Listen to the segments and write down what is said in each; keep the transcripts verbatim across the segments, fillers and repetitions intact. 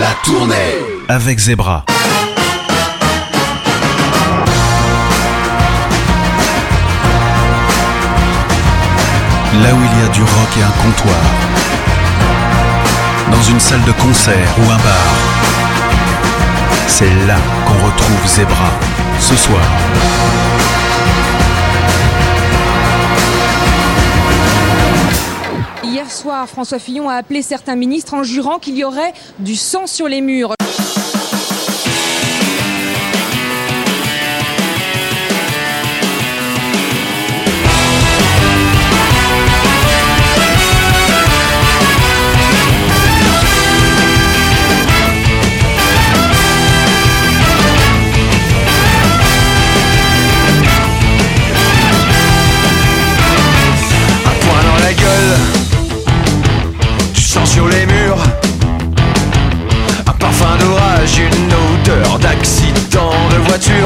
La tournée avec Zebra. Là où il y a du rock et un comptoir, dans une salle de concert ou un bar, c'est là qu'on retrouve Zebra, ce soir. Hier soir, François Fillon a appelé certains ministres en jurant qu'il y aurait du sang sur les murs. Sur les murs, un parfum d'orage, une odeur d'accident de voiture,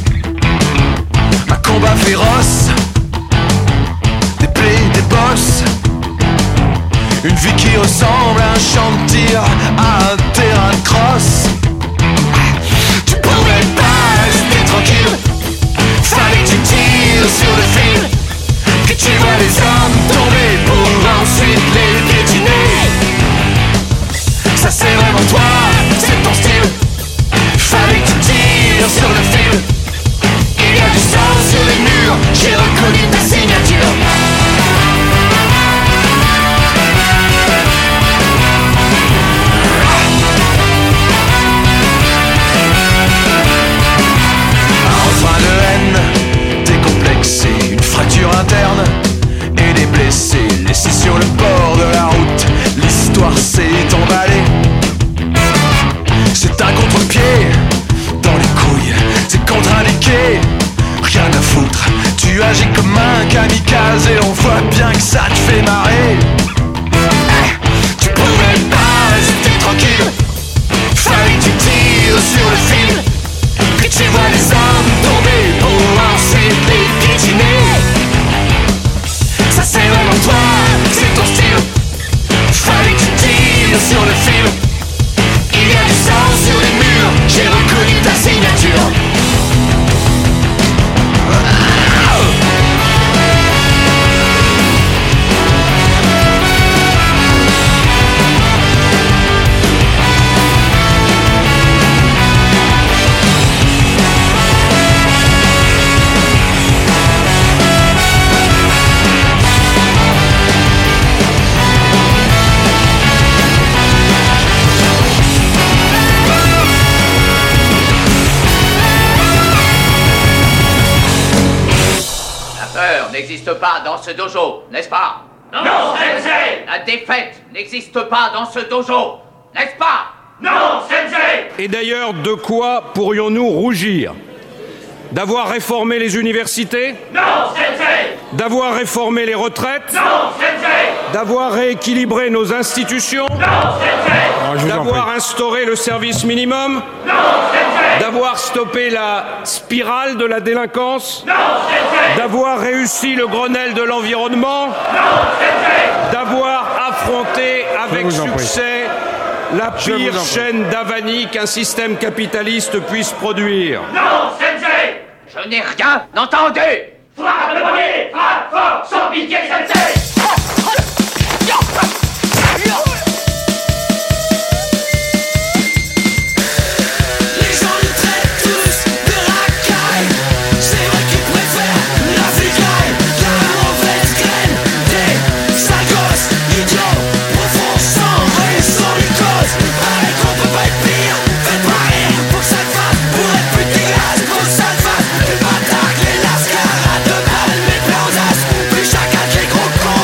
un combat féroce, des plaies, des bosses, une vie qui ressemble à un champ de tir, à un terrain de crosse. Tu pouvais pas rester tranquille, fallait que tu tires sur le fil, que tu vois les hommes tomber pour ensuite les piétiner. Ça c'est vraiment toi, c'est ton style. Fallait que tu tires sur le fil. Il y a du sang sur les murs, j'ai reconnu ta signature. Un refrain de haine, décomplexé, une fracture interne et des blessés laissés sur le bord de la route. L'histoire s'est emballée. C'est un contre-pied dans les couilles, c'est contre-indiqué. Rien à foutre, tu agis comme un kamikaze et on voit bien que ça te fait marrer. Hey, tu pouvais pas rester tranquille, fallait que tu tires sur le fil, que tu vois les hommes tomber pour ensuite les piétiner. Ça c'est vraiment toi, c'est ton style. Fallait que tu tires sur le fil. Il y a du sang sur les murs, j'ai reconnu ta signature. N'existe pas dans ce dojo, n'est-ce pas? Non, non, Sensei! La défaite n'existe pas dans ce dojo, n'est-ce pas? Non, Sensei! Et d'ailleurs, de quoi pourrions-nous rougir? D'avoir réformé les universités? Non, Sensei! D'avoir réformé les retraites? Non, Sensei! D'avoir rééquilibré nos institutions? Non, Sensei! D'avoir instauré le service minimum? Non, Sensei! D'avoir stoppé la spirale de la délinquance? Non, Sensei! D'avoir réussi le Grenelle de l'environnement? Non, Sensei! D'avoir affronté avec succès la pire chaîne d'avanie qu'un système capitaliste puisse produire? Non, Sensei! Je n'ai rien entendu! Frappe le premier! Frappe fort! Sans pitié, Sensei! Chacun qui est gros con.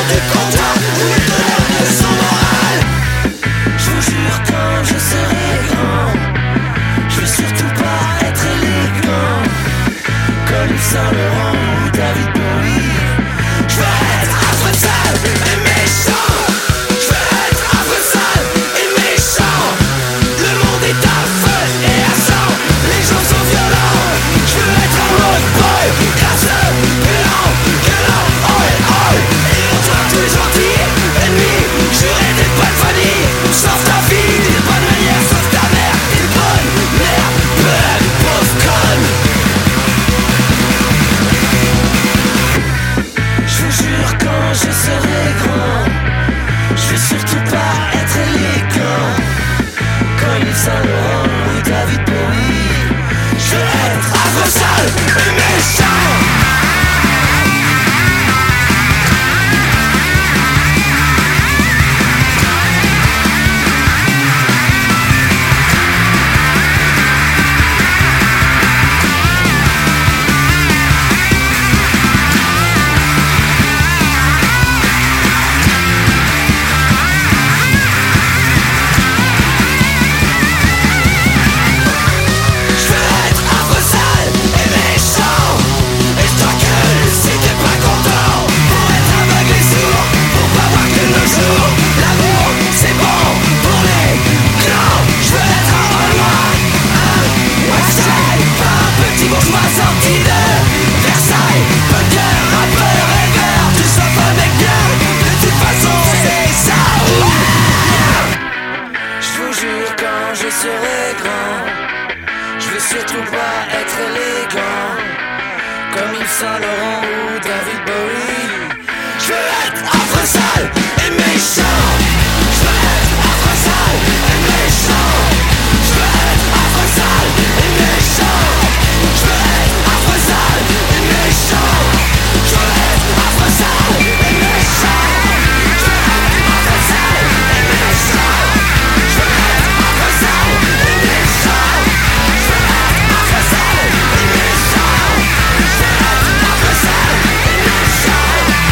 serai grand. Je veux surtout pas être élégant comme Yves Saint Laurent ou David Bowie. Je veux être affreux, sale et méchant. Je veux être affreux, sale et méchant. Je veux être affreux, sale et méchant. Je veux être affreux, sale et méchant. Je veux être affreux, sale et méchant. Je veux être affreux, sale et méchant. Je veux être affreux, sale et méchant. Je veux être affreux, sale et méchant. Je veux être affreux, sale et méchant.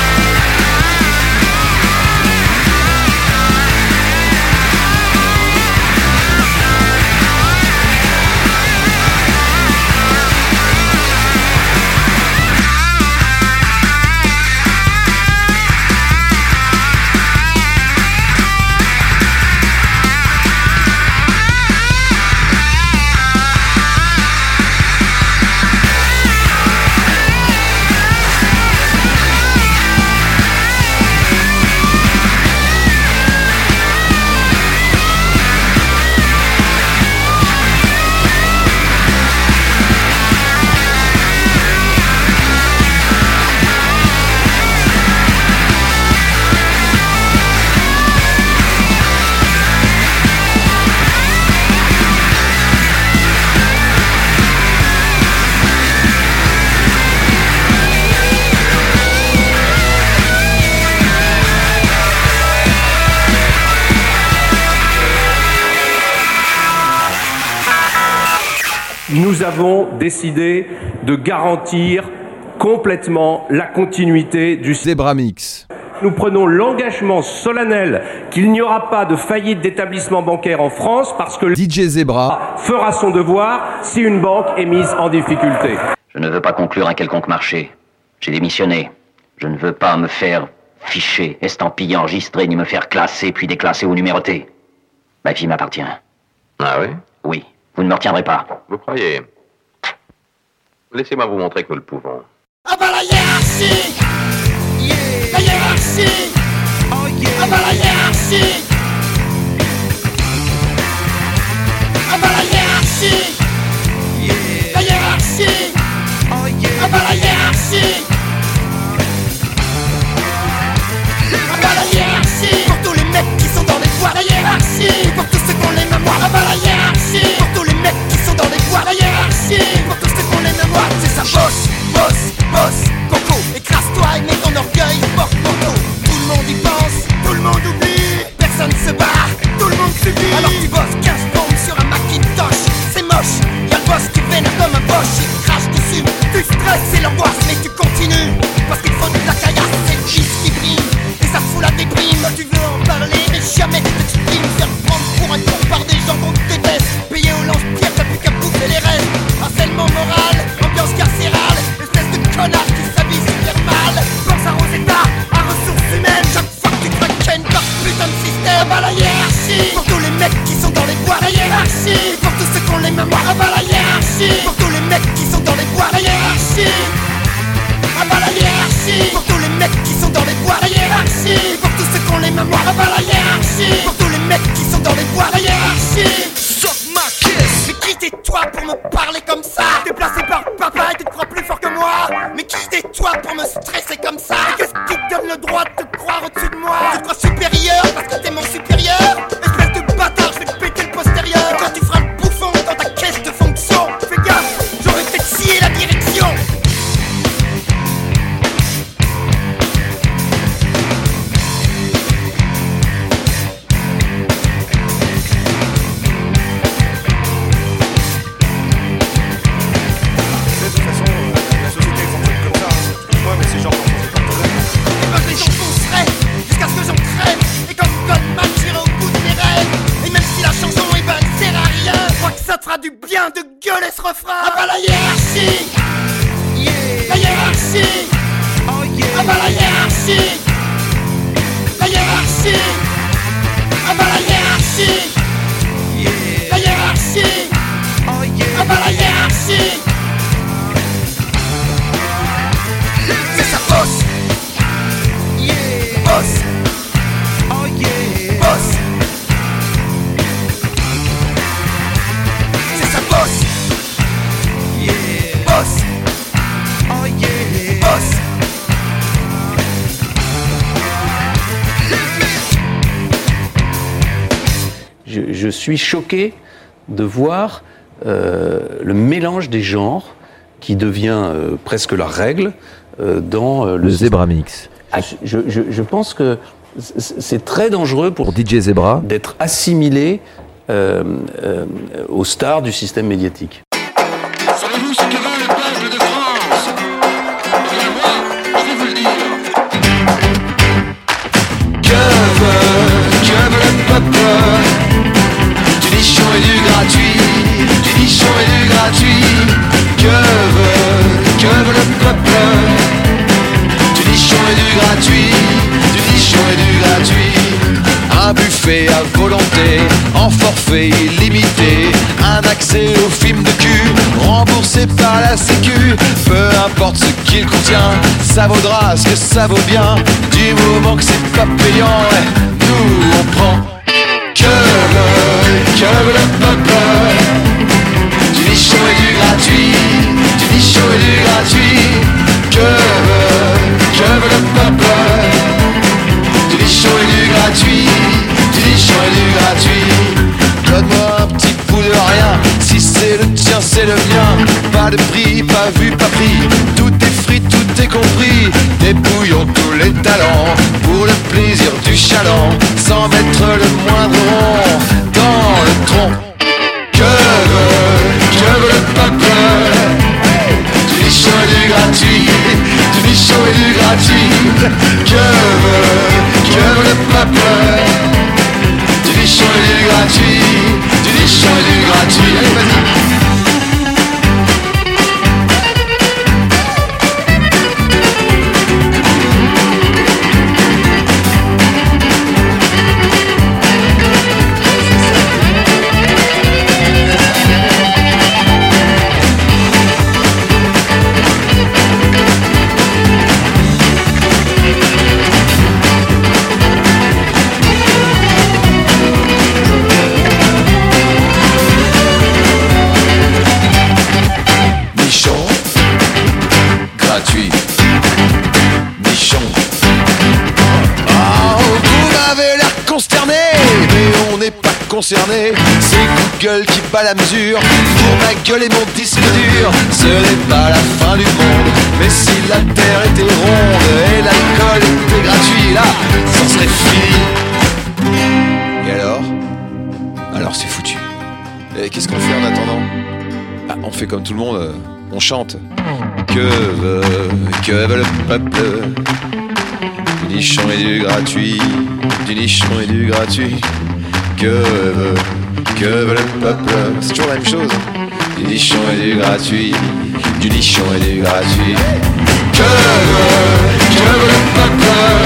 Nous avons décidé de garantir complètement la continuité du Zebra Mix. Nous prenons l'engagement solennel qu'il n'y aura pas de faillite d'établissement bancaire en France parce que le D J Zebra fera son devoir si une banque est mise en difficulté. Je ne veux pas conclure un quelconque marché. J'ai démissionné. Je ne veux pas me faire ficher, estampiller, enregistrer, ni me faire classer, puis déclasser ou numéroter. Ma vie m'appartient. Ah oui? Oui. Vous ne me retiendrez pas. Vous croyez? Laissez-moi vous montrer que nous le pouvons. Ah bah la hiérarchie, yeah. La hiérarchie, oh yeah. Ah bah la hiérarchie, ah bah la hiérarchie, yeah. La hiérarchie, oh yeah. Ah bah la hiérarchie, ah bah la hiérarchie, pour tous les mecs qui sont dans les bois. La hiérarchie, pour tous ceux qui ont les mémoires. Ah bah la hiérarchie, pour tous les mecs qui sont dans les bois. La hiérarchie, pour tous ceux qui ont les mémoires. C'est ça, boss, boss, boss, coco. Écrase-toi et mets ton orgueil au porte-manteau. Tout le monde y pense, tout le monde oublie. Personne se barre, tout le monde subit. Alors tu bosses quinze bombes sur un Macintosh. C'est moche, y'a le boss qui vénère comme un boss. Il crache dessus, tu stresses, c'est l'angoisse. Mais tu continues, parce qu'il faut de la caillasse. C'est le gis qui brille, et ça fout la déprime. Tu veux en parler, mais jamais tu t'exprimes. Faire prendre pour un con par des gens qu'on déteste. Payé au lance-pierre, t'as plus qu'à bouffer les restes. Harcèlement moral, ambiance carcérale. Espèce de connard qui s'habille super mal. Pense à Rosetta, à ressources humaines. Chaque fois que tu craquennes par ce putain de système. Ah bah la hiérarchie, pour tous les mecs qui sont dans les bois. La hiérarchie, pour tous ceux qui ont les mémoires. Ah bah la hiérarchie, pour tous les mecs qui sont dans les bois. La hiérarchie, ah bah la hiérarchie, pour tous les mecs qui sont dans les bois. La hiérarchie, pour tous ceux qui ont les mémoires. Ah bah la hiérarchie, pour tous les mecs qui sont dans les bois. La hiérarchie, suck ma kiss. Mais qui t'es-toi pour me parler comme ça? T'es placé par papa et tu te crois plus fort que moi. Mais qui t'es-toi pour me stresser comme ça? Et qu'est-ce qui te donne le droit de te croire au-dessus de moi? Tu te crois supérieur parce que t'es mon supérieur? Espèce de bâtard, je vais te péter le postérieur. Et quand tu feras le bouffon dans ta caisse de fonction, fais gaffe, j'aurais peut-être scié la direction. Du bien de gueuler ce refrain. Ah bah la hiérarchie, yeah. La hiérarchie, oh yeah. Ah bah la hiérarchie, la hiérarchie, ah bah la hiérarchie, yeah. La hiérarchie, oh yeah. Ah bah la hiérarchie, c'est sa boss, yeah. Boss, oh yeah. Boss, je, je suis choqué de voir euh, le mélange des genres qui devient euh, presque la règle euh, dans euh, le, le Zebra Mix. Je, je, je pense que c'est très dangereux pour, pour D J Zebra d'être assimilé euh, euh, aux stars du système médiatique. Savez-vous ce que veut le peuple de France ? Et moi, je vais vous le dire. Que veut, que veut le peuple ? Du nichon et du gratuit, du nichon et du gratuit. Que veut, que veut le peuple ? Du nichon et du gratuit, du nichon et du gratuit. Un buffet à volonté, en forfait illimité. Un accès au film de cul, remboursé par la sécu. Peu importe ce qu'il contient, ça vaudra ce que ça vaut bien. Du moment que c'est pas payant, ouais, nous on prend. Que veut, que veut le peuple ? Du nichon et du gratuit, du nichon et du gratuit. Que veut, que veut le peuple ? Du nichon et du gratuit, du nichon et du gratuit. Donne-moi un petit bout de rien, si c'est le tien c'est le mien. Pas de prix, pas vu, pas pris, tout est frit, tout est compris. Débrouillons tous les talents, pour le plaisir du chaland, sans mettre le moindre rond dans le tronc. Que veut, que veut le peuple ? Du nichon et du gratuit, du nichon et du gratuit. Que veut, que veut le peuple ? Du nichon et du gratuit, du nichon et du gratuit. Allez, vas-y. Concerné, c'est Google qui bat la mesure pour ma gueule et mon disque dur. Ce n'est pas la fin du monde, mais si la terre était ronde et l'alcool était gratuit, là, ça serait fini. Et alors ? Alors c'est foutu. Et qu'est-ce qu'on fait en attendant ? Bah, on fait comme tout le monde, euh, on chante. Que veut, que veut le peuple ? Du nichon et du gratuit, du nichon et du gratuit. Que veut, que veut le peuple ? C'est toujours la même chose. Du nichon et du gratuit, du nichon et du gratuit. Que veut, que veut le peuple ?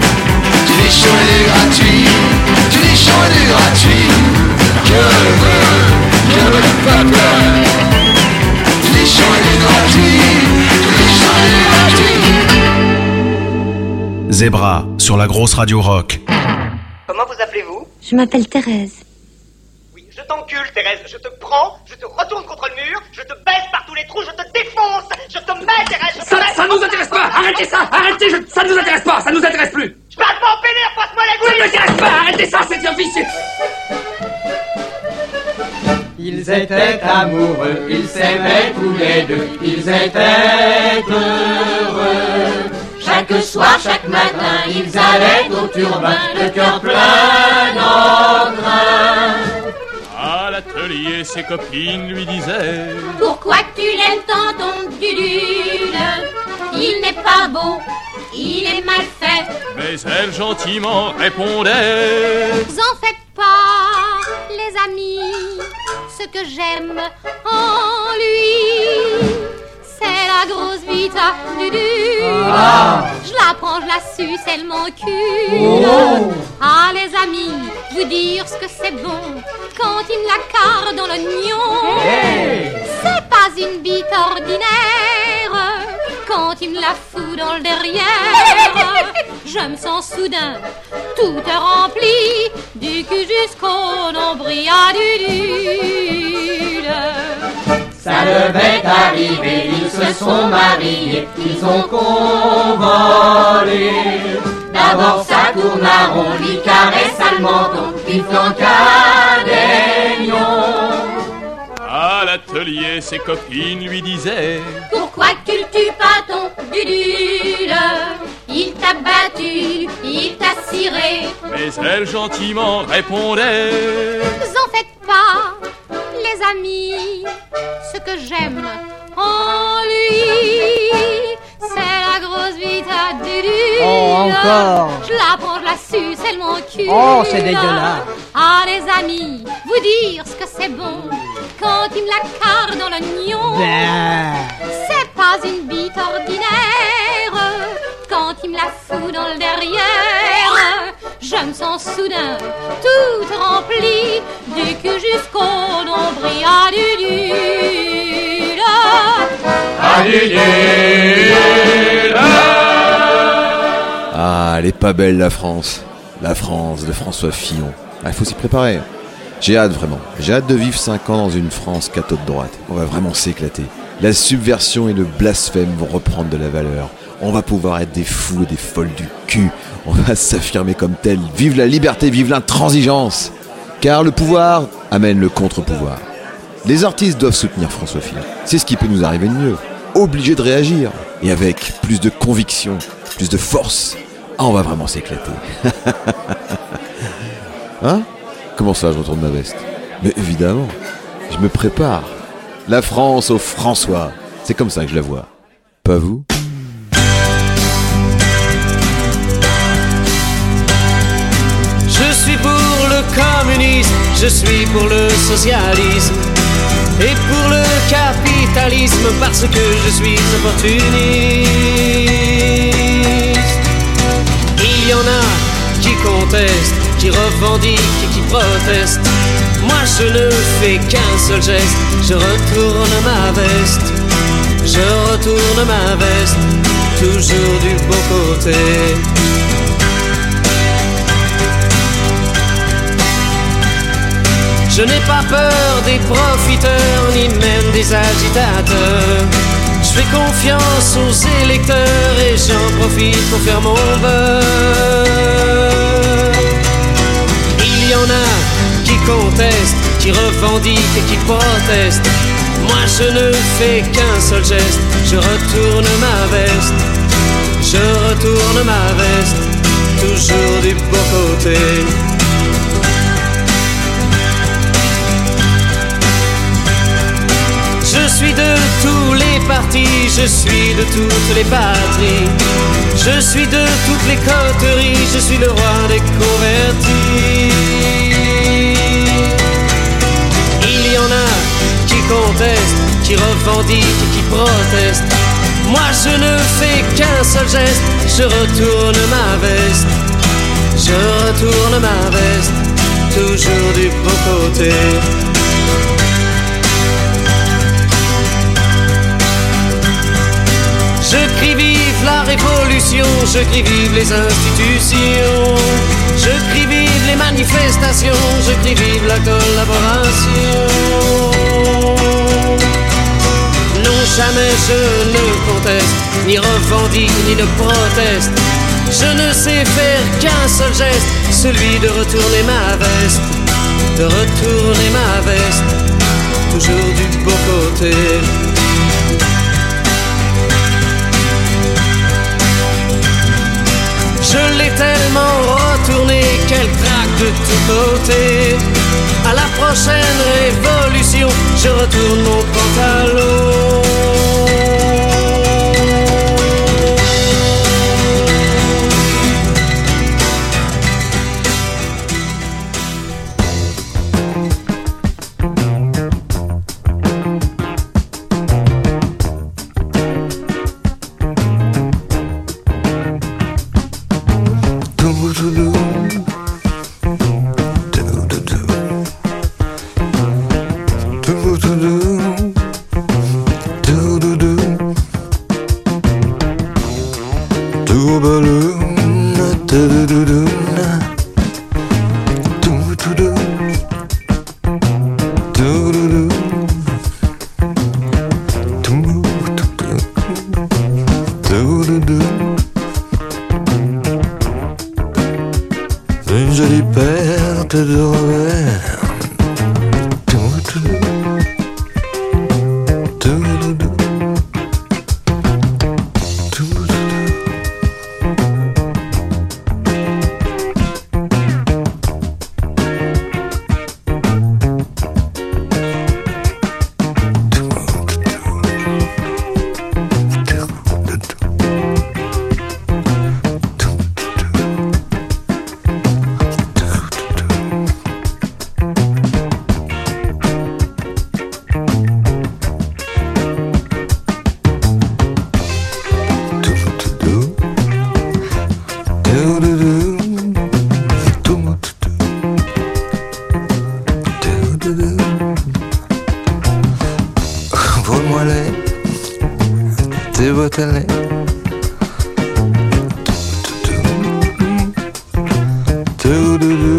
Du nichon et du gratuit, du nichon et du gratuit. Que veut, que veut le peuple ? Du nichon et du gratuit, du nichon et du gratuit. Zebra sur la grosse radio rock. Comment vous appelez-vous ? Je m'appelle Thérèse. Oui, je t'encule, Thérèse. Je te prends, je te retourne contre le mur, je te baisse par tous les trous, je te défonce, je te mets, Thérèse, je te Ça, mets... ça nous intéresse pas. Arrêtez ça. Arrêtez. Je, ça nous intéresse pas. Ça nous intéresse plus. Je parle pas en pénère, passe-moi la Ça gouline. ne m'intéresse pas. Arrêtez ça. C'est un vicieux. Ils étaient amoureux, ils s'aimaient tous les deux, ils étaient heureux. Chaque soir, chaque matin, ils allaient au turbin, le cœur plein d'entrain. À l'atelier, ses copines lui disaient: pourquoi tu l'aimes tant ton dudule? Il n'est pas beau, il est mal fait. Mais elle gentiment répondait: vous en faites pas, les amis, ce que j'aime en lui, c'est la grosse vita dudule. Ah. Je la prends, je la suce, elle m'encule. Oh. Ah les amis, vous dire ce que c'est bon quand il me la carre dans l'oignon. Hey. C'est pas une bite ordinaire quand il me la fout dans le derrière. Je me sens soudain toute remplie du cul jusqu'au nombril à dudule. Ça devait arriver, ils se sont mariés, ils ont convolé. D'abord ça tourne à rond, lui caresse à le menton, puis flanque à l'atelier, ses copines lui disaient: pourquoi cultive pas ton dudule? Il t'a battu, il t'a ciré. Mais elle gentiment répondait: vous en faites pas, les amis, ce que j'aime en lui, c'est la grosse vita dudule. Oh, encore. Je la prends, je la suce, elle m'encule. Oh, c'est dégueulasse. Ah, les amis, vous dire ce que c'est bon quand il me la carre dans l'oignon. Ben. C'est pas une bite ordinaire quand il me la fout dans le derrière. Je me sens soudain toute remplie du cul jusqu'au nombril. Ah, dudule. Ah, dudule. Ah, elle est pas belle la France. La France de François Fillon. Ah, il faut s'y préparer. J'ai hâte vraiment. J'ai hâte de vivre cinq ans dans une France catho de droite. On va vraiment s'éclater. La subversion et le blasphème vont reprendre de la valeur. On va pouvoir être des fous et des folles du cul. On va s'affirmer comme tel. Vive la liberté, vive l'intransigeance. Car le pouvoir amène le contre-pouvoir. Les artistes doivent soutenir François Fillon. C'est ce qui peut nous arriver de mieux. Obligé de réagir. Et avec plus de conviction, plus de force. Ah, on va vraiment s'éclater. Hein ? Comment ça, je retourne ma veste ? Mais évidemment, je me prépare. La France au François. C'est comme ça que je la vois. Pas vous ? Je suis pour le communisme, je suis pour le socialisme et pour le capitalisme parce que je suis opportuniste. Il y en a qui contestent, qui revendiquent et qui protestent. Moi je ne fais qu'un seul geste, je retourne ma veste. Je retourne ma veste, toujours du bon côté. Je n'ai pas peur des profiteurs, ni même des agitateurs. Je fais confiance aux électeurs et j'en profite pour faire mon beurre. Il y en a qui contestent, qui revendiquent et qui protestent. Moi je ne fais qu'un seul geste, je retourne ma veste. Je retourne ma veste, toujours du bon côté. Je suis de tous les partis, je suis de toutes les patries. Je suis de toutes les coteries, je suis le roi des convertis. Il y en a qui contestent, qui revendiquent et qui protestent. Moi je ne fais qu'un seul geste, je retourne ma veste. Je retourne ma veste, toujours du bon côté. Je crie vive la révolution, je crie vive les institutions. Je crie vive les manifestations, je crie vive la collaboration. Non, jamais je ne conteste, ni revendique, ni ne proteste. Je ne sais faire qu'un seul geste, celui de retourner ma veste. De retourner ma veste, toujours du bon côté. Je l'ai tellement retourné qu'elle craque de tous côtés. À la prochaine révolution, je retourne mon pantalon. Une jolie perte de revers. télé. Do do do.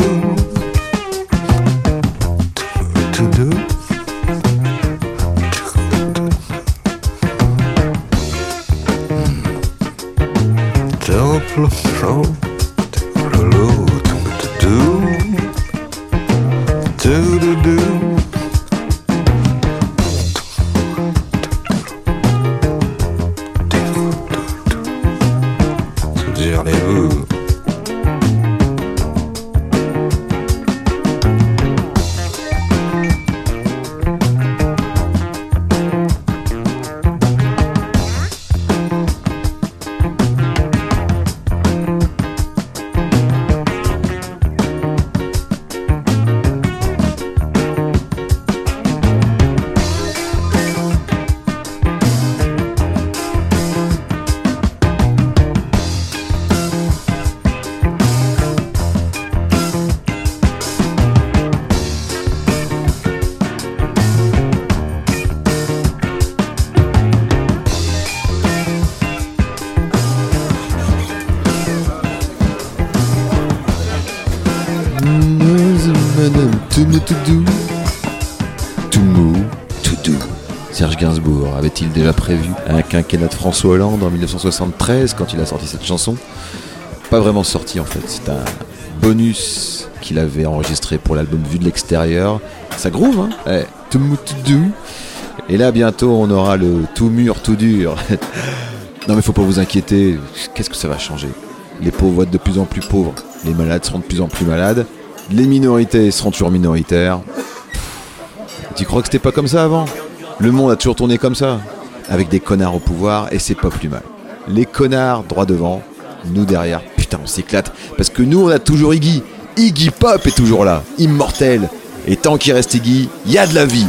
Do do. Double pro. Do do do. Souvenez-vous. Tout mou, tout doux. Serge Gainsbourg avait-il déjà prévu un quinquennat de François Hollande en dix-neuf cent soixante-treize quand il a sorti cette chanson? Pas vraiment sorti en fait, c'est un bonus qu'il avait enregistré pour l'album Vue de l'extérieur. Ça groove, hein ouais, tout mou, tout doux. Et là bientôt on aura le tout mûr, tout dur. Non mais faut pas vous inquiéter, qu'est-ce que ça va changer? Les pauvres vont être de plus en plus pauvres, les malades seront de plus en plus malades, les minorités seront toujours minoritaires. Tu crois que c'était pas comme ça avant? Le monde a toujours tourné comme ça, avec des connards au pouvoir, et c'est pas plus mal. Les connards droit devant, nous derrière, putain on s'éclate, parce que nous on a toujours Iggy. Iggy Pop est toujours là, immortel. Et tant qu'il reste Iggy, il y a de la vie.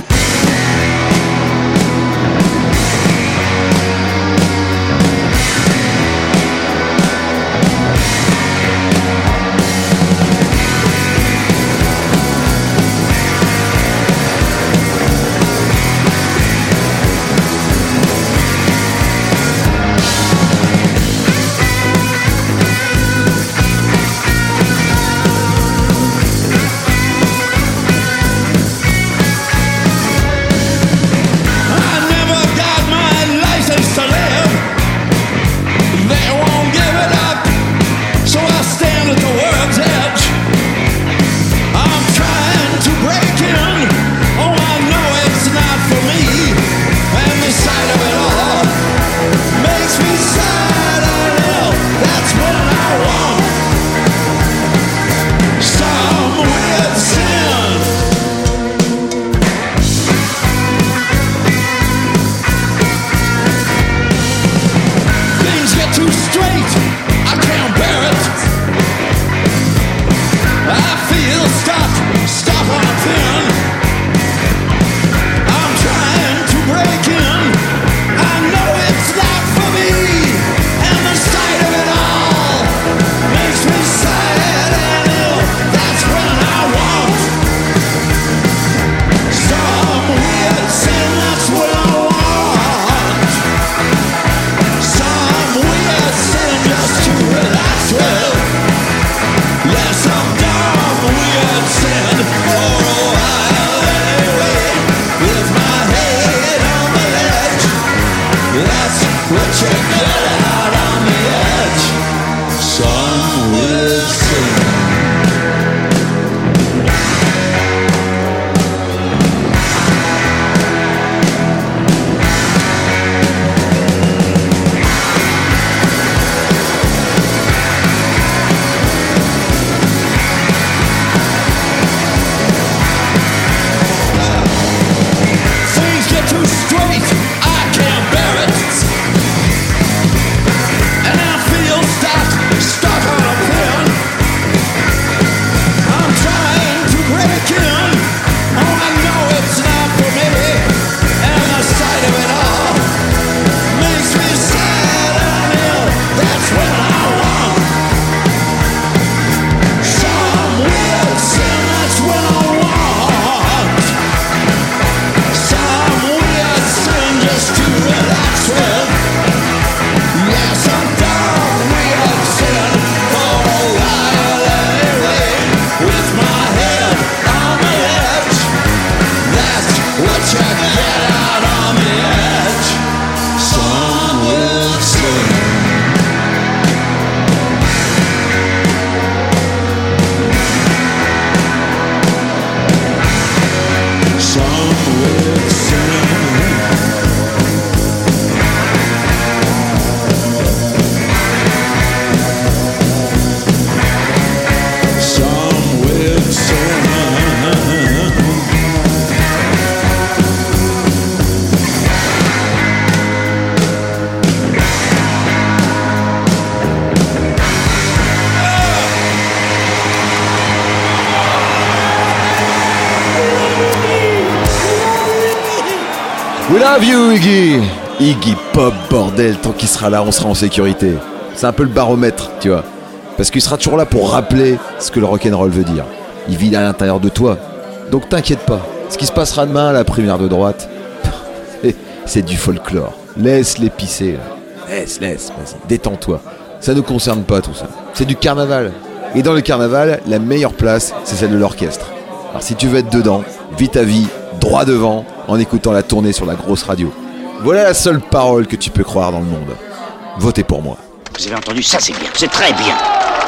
We love you, Iggy. Iggy Pop, bordel, tant qu'il sera là, on sera en sécurité. C'est un peu le baromètre, tu vois. Parce qu'il sera toujours là pour rappeler ce que le rock'n'roll veut dire. Il vit à l'intérieur de toi. Donc t'inquiète pas. Ce qui se passera demain à la primaire de droite, c'est du folklore. Laisse-les pisser, là. Laisse, laisse, vas-y, détends-toi. Ça ne nous concerne pas tout ça. C'est du carnaval. Et dans le carnaval, la meilleure place, c'est celle de l'orchestre. Alors si tu veux être dedans, vis ta vie, droit devant, en écoutant la tournée sur la grosse radio. Voilà la seule parole que tu peux croire dans le monde. Votez pour moi. Vous avez entendu, ça c'est bien, c'est très bien.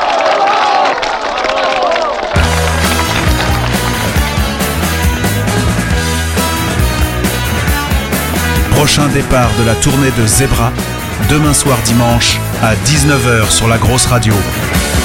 Prochain départ de la tournée de Zebra, demain soir dimanche à dix-neuf heures sur la grosse radio.